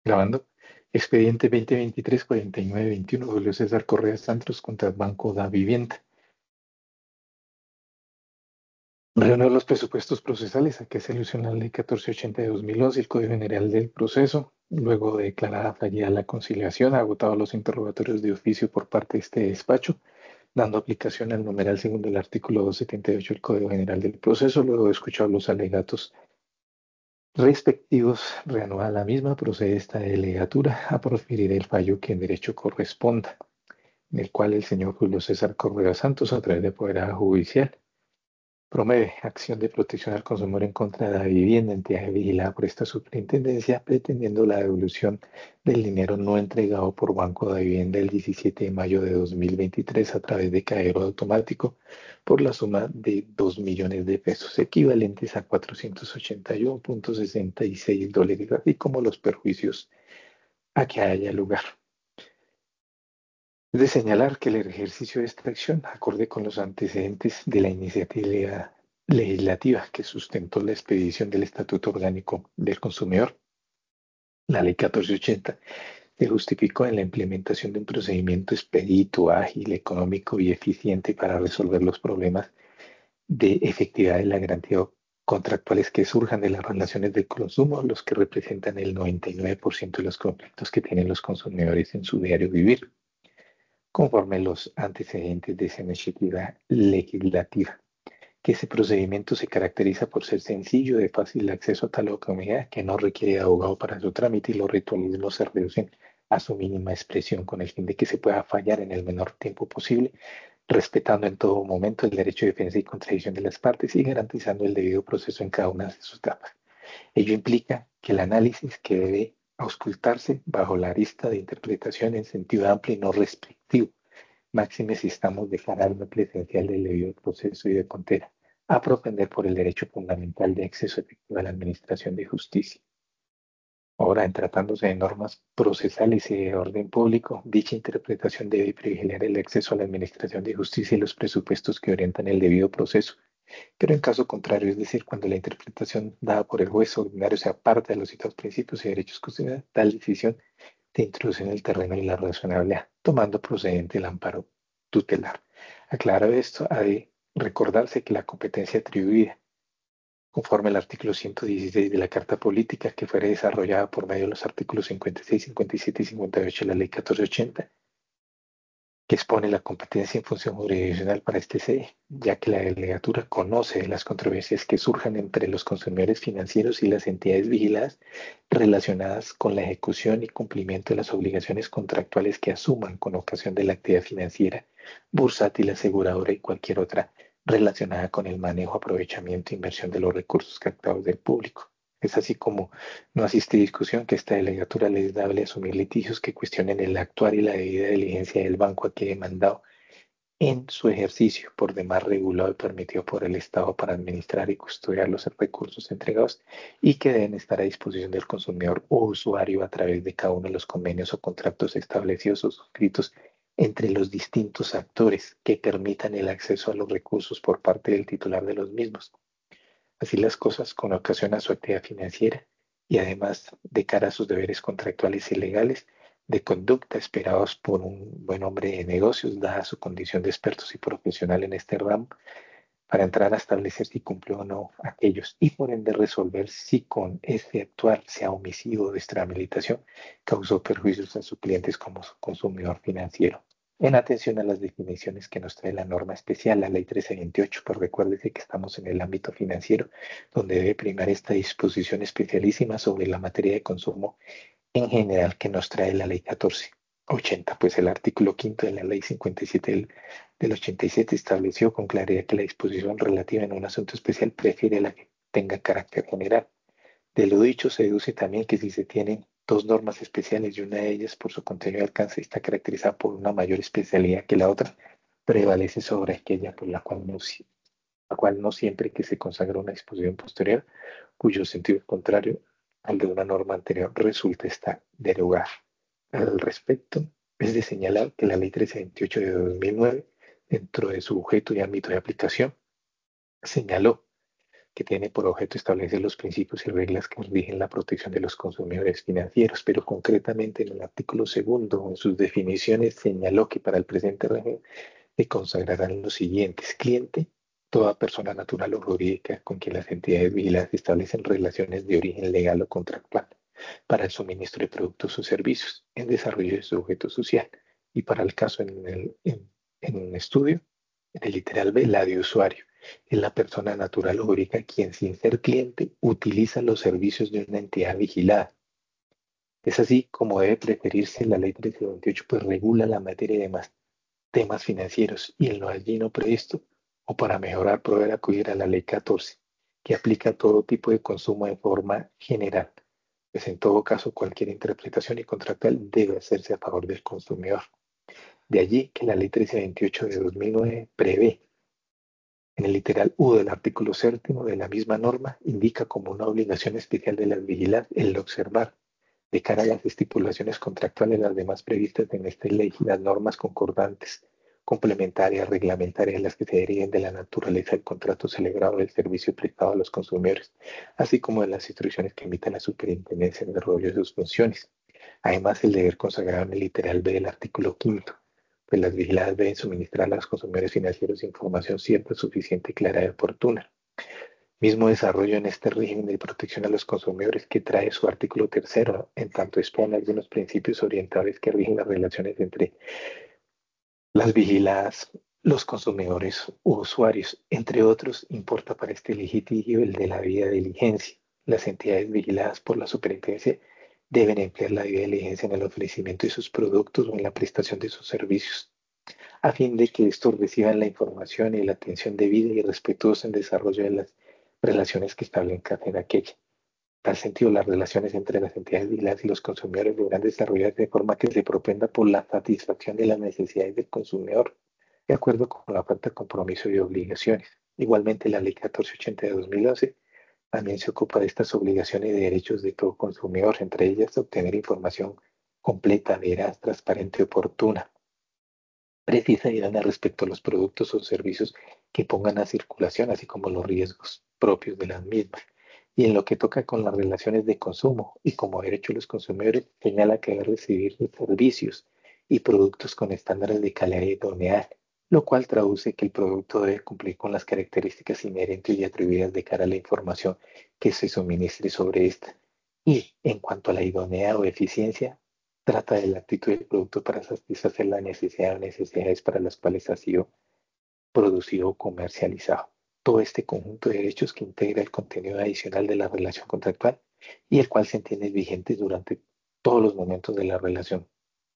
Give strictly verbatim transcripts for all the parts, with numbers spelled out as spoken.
Grabando. Expediente veinte veintitrés cuarenta y nueve veintiuno, Julio César Correa Santos contra Banco da Vivienda. Reúne los presupuestos procesales a que se alusiona la Ley catorce ochenta de dos mil once, el Código General del Proceso. Luego de declarada fallida la conciliación, ha agotado los interrogatorios de oficio por parte de este despacho, dando aplicación al numeral segundo del artículo doscientos setenta y ocho del Código General del Proceso. Luego de escuchar los alegatos respectivos, reanudada la misma, procede esta delegatura a proferir el fallo que en derecho corresponda, en el cual el señor Julio César Correa Santos, a través de Poder Judicial, promueve acción de protección al consumidor en contra de la vivienda, entidad vigilada por esta superintendencia, pretendiendo la devolución del dinero no entregado por Banco de Vivienda el diecisiete de mayo de dos mil veintitrés a través de cajero automático por la suma de dos millones de pesos, equivalentes a cuatrocientos ochenta y uno punto sesenta y seis dólares, así como los perjuicios a que haya lugar. Es de señalar que el ejercicio de esta acción, acorde con los antecedentes de la iniciativa legislativa que sustentó la expedición del Estatuto Orgánico del Consumidor, la Ley catorce ochenta, se justificó en la implementación de un procedimiento expedito, ágil, económico y eficiente para resolver los problemas de efectividad de la garantía contractuales que surjan de las relaciones de consumo, los que representan el noventa y nueve por ciento de los conflictos que tienen los consumidores en su diario vivir, conforme los antecedentes de esa iniciativa legislativa, que ese procedimiento se caracteriza por ser sencillo, de fácil acceso a tal comunidad, que no requiere de abogado para su trámite y los ritualismos se reducen a su mínima expresión con el fin de que se pueda fallar en el menor tiempo posible, respetando en todo momento el derecho de defensa y contradicción de las partes y garantizando el debido proceso en cada una de sus etapas. Ello implica que el análisis que debe auscultarse bajo la arista de interpretación en sentido amplio y no restrictivo, máxime si estamos de cara al núcleo esencial del debido proceso y de contera, a propender por el derecho fundamental de acceso efectivo a la administración de justicia. Ahora, en tratándose de normas procesales y de orden público, dicha interpretación debe privilegiar el acceso a la administración de justicia y los presupuestos que orientan el debido proceso, pero en caso contrario, es decir, cuando la interpretación dada por el juez ordinario se aparte de los citados principios y derechos constitucionales, tal decisión se introduce en el terreno de la razonabilidad, tomando procedente el amparo tutelar. Aclarado esto, ha de recordarse que la competencia atribuida, conforme al artículo ciento dieciséis de la Carta Política, que fuera desarrollada por medio de los artículos cincuenta y seis, cincuenta y siete y cincuenta y ocho de la Ley catorce ochenta, que expone la competencia en función jurisdiccional para este S E E, ya que la delegatura conoce las controversias que surjan entre los consumidores financieros y las entidades vigiladas relacionadas con la ejecución y cumplimiento de las obligaciones contractuales que asuman con ocasión de la actividad financiera, bursátil, aseguradora y cualquier otra relacionada con el manejo, aprovechamiento e inversión de los recursos captados del público. Es así como no asiste discusión que esta delegatura les da a asumir litigios que cuestionen el actuar y la debida diligencia del banco aquí demandado en su ejercicio por demás regulado y permitido por el Estado para administrar y custodiar los recursos entregados y que deben estar a disposición del consumidor o usuario a través de cada uno de los convenios o contratos establecidos o suscritos entre los distintos actores que permitan el acceso a los recursos por parte del titular de los mismos. Así las cosas, con ocasión a su actividad financiera y además de cara a sus deberes contractuales y legales de conducta esperados por un buen hombre de negocios, dada su condición de expertos y profesional en este ramo, para entrar a establecer si cumplió o no aquellos y por ende resolver si con ese actuar, sea omisivo o de extrahabilitación, causó perjuicios a sus clientes como su consumidor financiero. En atención a las definiciones que nos trae la norma especial, la ley trece veintiocho, pues recuérdese que estamos en el ámbito financiero, donde debe primar esta disposición especialísima sobre la materia de consumo en general que nos trae la ley catorce ochenta, pues el artículo quinto de la ley cincuenta y siete del, del ochenta y siete estableció con claridad que la disposición relativa en un asunto especial prefiere la que tenga carácter general. De lo dicho se deduce también que si se tienen dos normas especiales y una de ellas por su contenido y alcance está caracterizada por una mayor especialidad que la otra, prevalece sobre aquella por la cual no, si- la cual no siempre que se consagra una disposición posterior, cuyo sentido es contrario al de una norma anterior, resulta estar derogada. Al respecto, es de señalar que la Ley trescientos veintiocho de dos mil nueve, dentro de su objeto y ámbito de aplicación, señaló que tiene por objeto establecer los principios y reglas que rigen la protección de los consumidores financieros, pero concretamente en el artículo segundo, en sus definiciones, señaló que para el presente régimen se consagrarán los siguientes: cliente, toda persona natural o jurídica con quien las entidades vigiladas establecen relaciones de origen legal o contractual para el suministro de productos o servicios en desarrollo de su objeto social. Y para el caso en, el, en, en un estudio, en el literal B, la de usuario. Es la persona natural o jurídica quien, sin ser cliente, utiliza los servicios de una entidad vigilada. Es así como debe preferirse la ley trece veintiocho, pues regula la materia de más temas financieros, y en lo allí no previsto, o para mejorar, poder acudir a la ley catorce, que aplica a todo tipo de consumo de forma general. Pues en todo caso, cualquier interpretación y contractual debe hacerse a favor del consumidor. De allí que la ley trece veintiocho de dos mil nueve prevé, en el literal U del artículo séptimo de la misma norma, indica como una obligación especial de las vigiladas el observar, de cara a las estipulaciones contractuales, las demás previstas en esta ley, las normas concordantes, complementarias, reglamentarias, las que se deriven de la naturaleza del contrato celebrado del servicio prestado a los consumidores, así como de las instrucciones que emita la superintendencia en el desarrollo de sus funciones. Además, el deber consagrado en el literal B del artículo quinto, pues las vigiladas deben suministrar a los consumidores financieros información cierta, suficiente, clara y oportuna. Mismo desarrollo en este régimen de protección a los consumidores que trae su artículo tercero, en tanto expone algunos principios orientadores que rigen las relaciones entre las vigiladas, los consumidores u usuarios. Entre otros, importa para este litigio el de la debida diligencia. Las entidades vigiladas por la superintendencia deben emplear la debida diligencia en el ofrecimiento de sus productos o en la prestación de sus servicios, a fin de que estos reciban la información y la atención debida y respetuosa en el desarrollo de las relaciones que establezcan en aquella. En tal sentido, las relaciones entre las entidades vigiladas y los consumidores deberán desarrollarse de forma que se propenda por la satisfacción de las necesidades del consumidor, de acuerdo con la falta de compromiso y obligaciones. Igualmente, la Ley catorce ochenta de dos mil once también se ocupa de estas obligaciones y derechos de todo consumidor, entre ellas obtener información completa, veraz, transparente y oportuna, precisa y idónea respecto a los productos o servicios que pongan a circulación, así como los riesgos propios de las mismas. Y en lo que toca con las relaciones de consumo y como derecho de los consumidores, señala que debe recibir servicios y productos con estándares de calidad y idoneidad, lo cual traduce que el producto debe cumplir con las características inherentes y atribuidas de cara a la información que se suministre sobre esta. Y en cuanto a la idoneidad o eficiencia, trata de la actitud del producto para satisfacer la necesidad o necesidades para las cuales ha sido producido o comercializado. Todo este conjunto de derechos que integra el contenido adicional de la relación contractual y el cual se entiende vigente durante todos los momentos de la relación.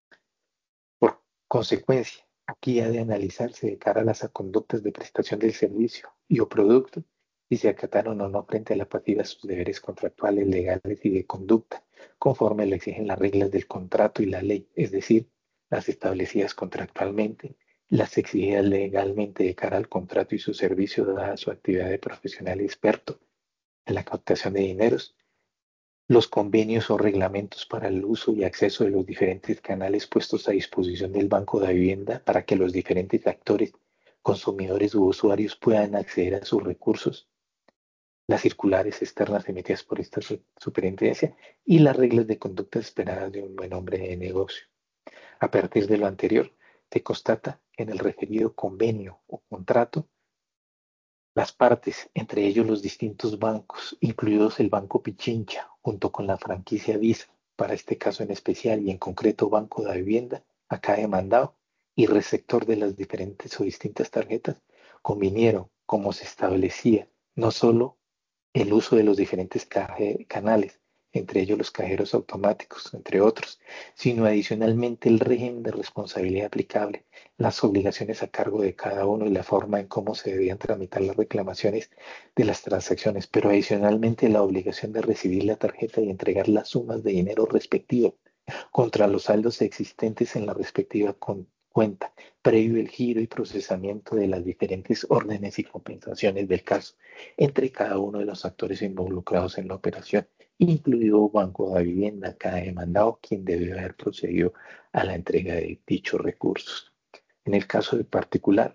Por consecuencia, aquí ha de analizarse de cara a las conductas de prestación del servicio y o producto si se acataron o no frente a la pasiva sus deberes contractuales, legales y de conducta, conforme lo exigen las reglas del contrato y la ley, es decir, las establecidas contractualmente, las exigidas legalmente de cara al contrato y su servicio dada su actividad de profesional experto en la captación de dineros, los convenios o reglamentos para el uso y acceso de los diferentes canales puestos a disposición del Banco de Vivienda para que los diferentes actores, consumidores u usuarios puedan acceder a sus recursos, las circulares externas emitidas por esta su- superintendencia y las reglas de conducta esperadas de un buen hombre de negocio. A partir de lo anterior, se constata que en el referido convenio o contrato, las partes, entre ellos los distintos bancos, incluidos el Banco Pichincha, junto con la franquicia Visa, para este caso en especial y en concreto Banco de Vivienda, acá demandado, y receptor de las diferentes o distintas tarjetas, convinieron, como se establecía, no solo el uso de los diferentes caje- canales, entre ellos los cajeros automáticos, entre otros, sino adicionalmente el régimen de responsabilidad aplicable, las obligaciones a cargo de cada uno y la forma en cómo se debían tramitar las reclamaciones de las transacciones, pero adicionalmente la obligación de recibir la tarjeta y entregar las sumas de dinero respectivas contra los saldos existentes en la respectiva con- cuenta, previo el giro y procesamiento de las diferentes órdenes y compensaciones del caso entre cada uno de los actores involucrados en la operación, incluido Banco de Vivienda, cada demandado, quien debe haber procedido a la entrega de dichos recursos. En el caso de particular,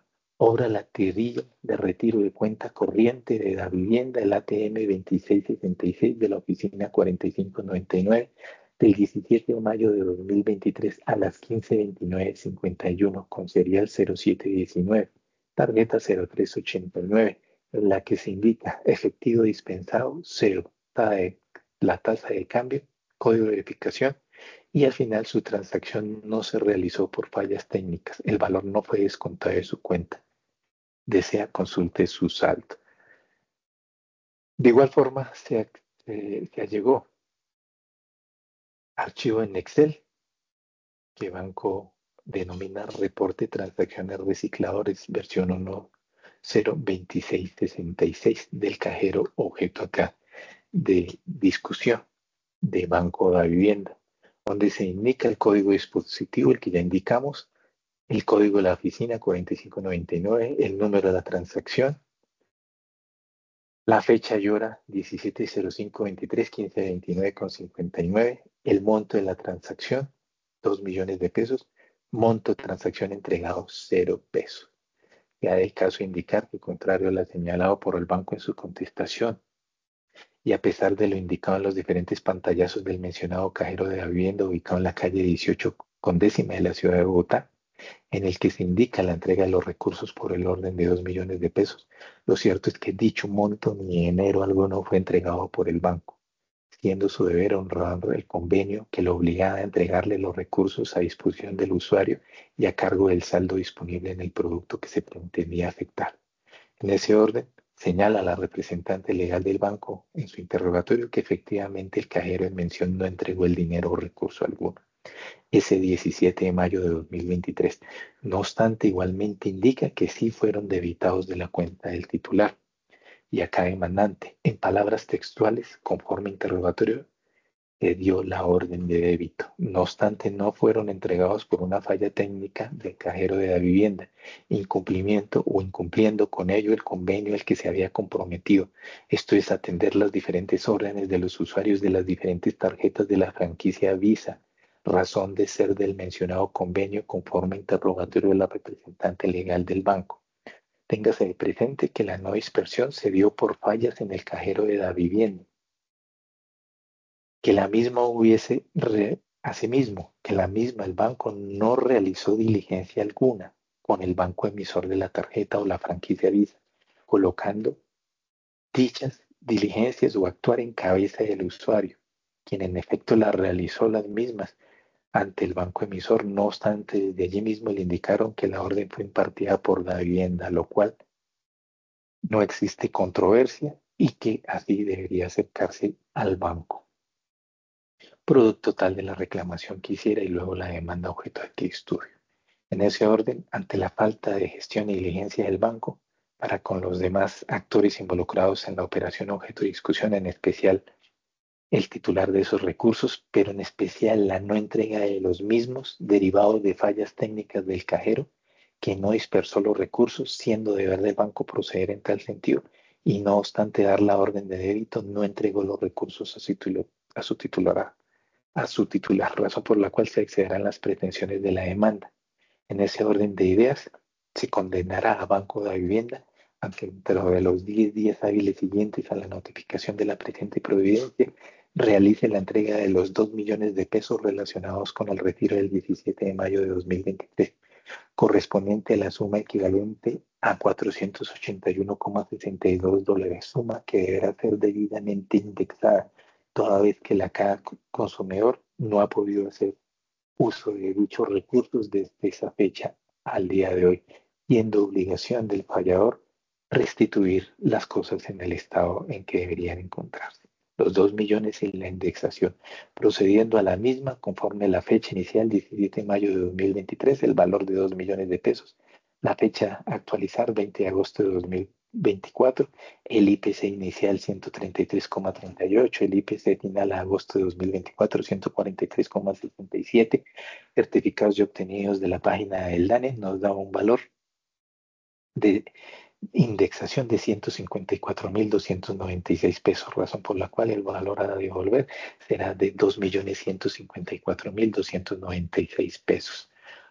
obra la tirilla de retiro de cuenta corriente de la vivienda, el A T M veintiséis sesenta y seis de la oficina cuarenta y cinco noventa y nueve del diecisiete de mayo de dos mil veintitrés a las quince veintinueve cincuenta y uno con serial cero siete diecinueve, tarjeta cero tres ochenta y nueve, en la que se indica efectivo dispensado cero, la tasa de cambio, código de verificación y al final su transacción no se realizó por fallas técnicas. El valor no fue descontado de su cuenta. Desea consulte su saldo. De igual forma, se, eh, se allegó archivo en Excel que banco denomina reporte transacciones recicladores versión uno punto cero veintiséis sesenta y seis del cajero objeto acá de discusión de Banco de Vivienda, donde se indica el código dispositivo, el que ya indicamos, el código de la oficina cuarenta y cinco noventa y nueve, el número de la transacción, la fecha y hora diecisiete cero cinco veintitrés quince veintinueve con cincuenta y nueve, el monto de la transacción dos millones de pesos, monto de transacción entregado cero pesos. Ya del caso indicar que contrario a lo señalado por el banco en su contestación y a pesar de lo indicado en los diferentes pantallazos del mencionado cajero de la vivienda ubicado en la calle dieciocho con décima de la ciudad de Bogotá, en el que se indica la entrega de los recursos por el orden de dos millones de pesos. Lo cierto es que dicho monto ni enero alguno fue entregado por el banco, siendo su deber honrar el convenio que lo obligaba a entregarle los recursos a disposición del usuario y a cargo del saldo disponible en el producto que se pretendía afectar. En ese orden, señala la representante legal del banco en su interrogatorio que efectivamente el cajero en mención no entregó el dinero o recurso alguno ese diecisiete de mayo de dos mil veintitrés. No obstante, igualmente indica que sí fueron debitados de la cuenta del titular. Y acá demandante, en palabras textuales, conforme interrogatorio, que dio la orden de débito. No obstante, no fueron entregados por una falla técnica del cajero de la vivienda, incumplimiento o incumpliendo con ello el convenio al que se había comprometido. Esto es atender las diferentes órdenes de los usuarios de las diferentes tarjetas de la franquicia Visa, razón de ser del mencionado convenio conforme interrogatorio de la representante legal del banco. Téngase presente que la no dispersión se dio por fallas en el cajero de la vivienda que la misma hubiese, re, asimismo, que la misma, el banco no realizó diligencia alguna con el banco emisor de la tarjeta o la franquicia Visa, colocando dichas diligencias o actuar en cabeza del usuario, quien en efecto las realizó las mismas ante el banco emisor. No obstante, desde allí mismo le indicaron que la orden fue impartida por la vivienda, lo cual no existe controversia y que así debería acercarse al banco. Producto tal de la reclamación que hiciera y luego la demanda objeto de aquí estudio. En ese orden, ante la falta de gestión y diligencia del banco para con los demás actores involucrados en la operación objeto de discusión, en especial el titular de esos recursos, pero en especial la no entrega de los mismos derivados de fallas técnicas del cajero, que no dispersó los recursos, siendo deber del banco proceder en tal sentido, y no obstante dar la orden de débito, no entregó los recursos a su, titular, a su titular a su titular, razón por la cual se excederán las pretensiones de la demanda. En ese orden de ideas, se condenará a Banco de Vivienda a que dentro de los diez días hábiles siguientes a la notificación de la presente providencia realice la entrega de los dos millones de pesos relacionados con el retiro del diecisiete de mayo de dos mil veintitrés, correspondiente a la suma equivalente a cuatrocientos ochenta y uno coma sesenta y dos dólares, suma que deberá ser debidamente indexada, toda vez que la cada consumidor no ha podido hacer uso de dichos recursos desde esa fecha al día de hoy, siendo obligación del fallador restituir las cosas en el estado en que deberían encontrarse. Los dos millones y la indexación, procediendo a la misma conforme a la fecha inicial, diecisiete de mayo de dos mil veintitrés, el valor de dos millones de pesos. La fecha a actualizar, veinte de agosto de dos mil veinticuatro, el I P C inicial ciento treinta y tres coma treinta y ocho, el I P C final a agosto de dos mil veinticuatro ciento cuarenta y tres coma sesenta y siete, certificados y obtenidos de la página del DANE nos da un valor de indexación de ciento cincuenta y cuatro mil doscientos noventa y seis pesos, razón por la cual el valor a devolver será de dos millones ciento cincuenta y cuatro mil doscientos noventa y seis pesos.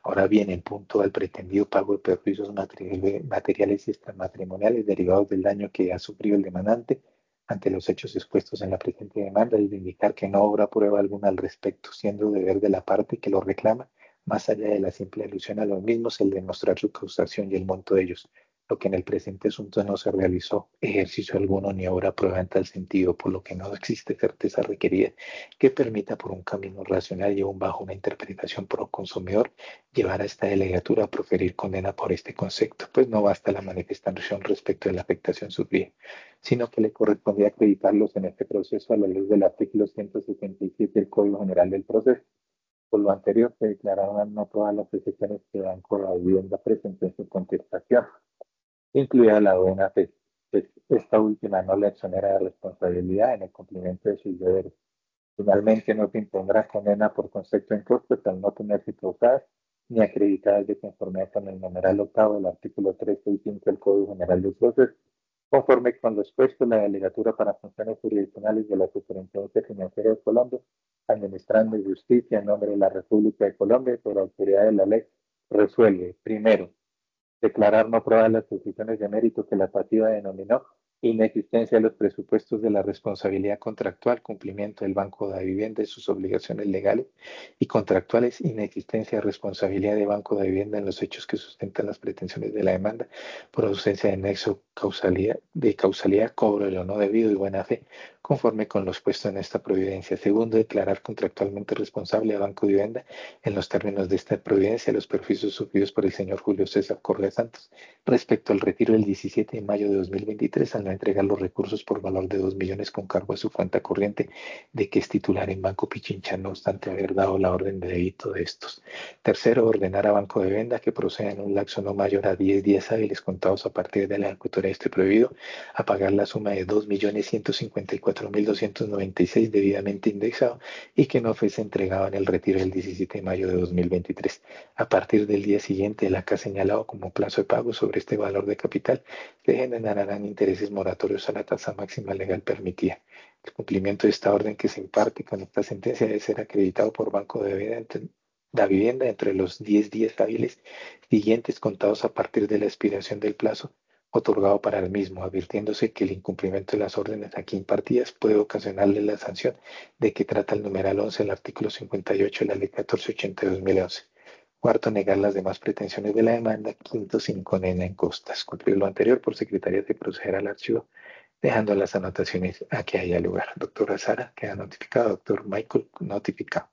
Ahora bien, en punto al pretendido pago de perjuicios materiales materiales y extramatrimoniales derivados del daño que ha sufrido el demandante ante los hechos expuestos en la presente demanda, es de indicar que no habrá prueba alguna al respecto, siendo deber de la parte que lo reclama, más allá de la simple alusión a los mismos, el demostrar su causación y el monto de ellos, lo que en el presente asunto no se realizó ejercicio alguno ni habrá prueba en tal sentido, por lo que no existe certeza requerida que permita por un camino racional y aún bajo una interpretación pro consumidor llevar a esta delegatura a proferir condena por este concepto, pues no basta la manifestación respecto de la afectación sufrida, sino que le correspondía acreditarlos en este proceso a la luz del artículo ciento sesenta y siete del Código General del Proceso. Por lo anterior, se declararon no todas las excepciones que Banco de la Vivienda presentó en su contestación, incluida la buena fe, pues esta última no le exonera de responsabilidad en el cumplimiento de sus deberes. Finalmente, no se impondrá condena por concepto en costos al no tenerse causadas ni acreditadas de conformidad con el numeral octavo del artículo trescientos sesenta y cinco del Código General de Procesos, conforme con lo expuesto, la delegatura para funciones jurisdiccionales de la Superintendencia Financiera de Colombia, administrando justicia en nombre de la República de Colombia y por autoridad de la ley, resuelve, primero, declarar no aprobadas las posiciones de mérito que la pasiva denominó inexistencia de los presupuestos de la responsabilidad contractual, cumplimiento del Banco de la Vivienda y sus obligaciones legales y contractuales, inexistencia de responsabilidad de Banco de Vivienda en los hechos que sustentan las pretensiones de la demanda por ausencia de nexo causalidad, de causalidad, cobro de lo no debido y buena fe, conforme con lo expuesto en esta providencia. Segundo, declarar contractualmente responsable a Banco de Vivienda en los términos de esta providencia los perjuicios sufridos por el señor Julio César Correa Santos respecto al retiro del diecisiete de mayo de dos mil veintitrés al no entregar los recursos por valor de dos millones con cargo a su cuenta corriente de que es titular en Banco Pichincha, no obstante haber dado la orden de débito de estos. Tercero, ordenar a Banco de Venda que proceda en un lapso no mayor a diez días hábiles contados a partir de la ejecutoria de este prohibido a pagar la suma de dos millones ciento cincuenta y cuatro mil doscientos noventa y seis debidamente indexado y que no fuese entregado en el retiro del diecisiete de mayo de dos mil veintitrés. A partir del día siguiente de la que ha señalado como plazo de pago sobre este valor de capital, se generarán intereses moratorios a la tasa máxima legal permitida. El cumplimiento de esta orden que se imparte con esta sentencia debe ser acreditado por Banco de Vivienda, la vivienda entre los diez días hábiles siguientes contados a partir de la expiración del plazo otorgado para el mismo, advirtiéndose que el incumplimiento de las órdenes aquí impartidas puede ocasionarle la sanción de que trata el numeral once del artículo cincuenta y ocho de la ley catorce ochenta de dos mil once. Cuarto, negar las demás pretensiones de la demanda. Quinto, sin condena en costas. Cumplir lo anterior por secretaría de proceder al archivo, dejando las anotaciones a que haya lugar. Doctora Sara, queda notificado. Doctor Michael, notificado.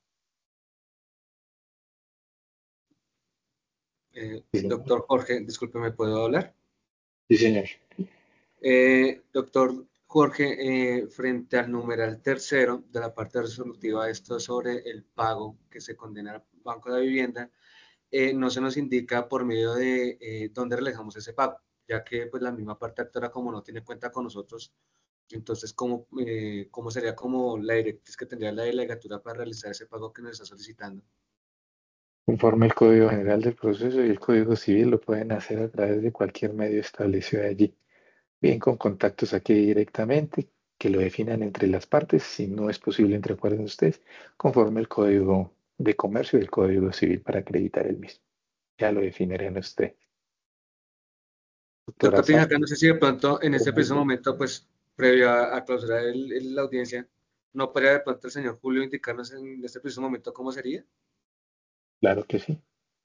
Eh, Sí, señor. doctor Jorge, disculpe, ¿me puedo hablar? Sí, señor. Eh, doctor Jorge, eh, frente al numeral tercero de la parte resolutiva, esto sobre el pago que se condena al Banco de Vivienda, eh, no se nos indica por medio de eh, dónde realizamos ese pago, ya que pues la misma parte actora como no tiene cuenta con nosotros, entonces ¿cómo, eh, cómo sería como la directriz que tendría la delegatura para realizar ese pago que nos está solicitando? Conforme el Código General del Proceso y el Código Civil lo pueden hacer a través de cualquier medio establecido allí, bien con contactos aquí directamente, que lo definan entre las partes, si no es posible entre acuerdos de ustedes, conforme el Código de Comercio y el Código Civil para acreditar el mismo. Ya lo definirán ustedes. Doctora Doctor Sara, Pinjaca, no sé si de pronto en doctor este preciso Michael. momento, pues previo a, a clausurar el- el- la audiencia, ¿no podría de pronto el señor Julio indicarnos en este preciso momento cómo sería? Claro que sí.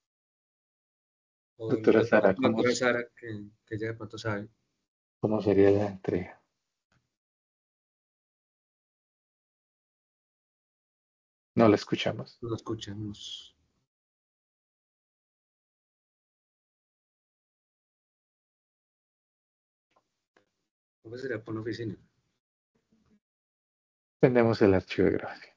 O Doctora de pronto Sara, la ¿cómo, doctora Sara, que, que ella de pronto sabe. cómo sería la entrega? No la escuchamos. No escuchamos. ¿Cómo sería por la oficina? Tenemos el archivo de grabación.